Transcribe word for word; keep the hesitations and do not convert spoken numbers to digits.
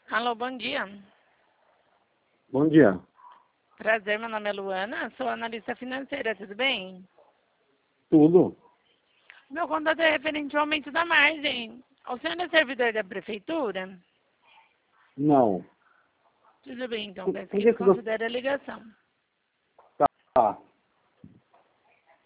Alô, bom dia. Bom dia. Prazer, meu nome é Luana, sou analista financeira, tudo bem? Tudo? Meu contato é referente ao aumento da margem. O senhor é servidor da prefeitura? Não. Tudo bem, então, Por, peço por que que que você... desconsidere a ligação. Tá.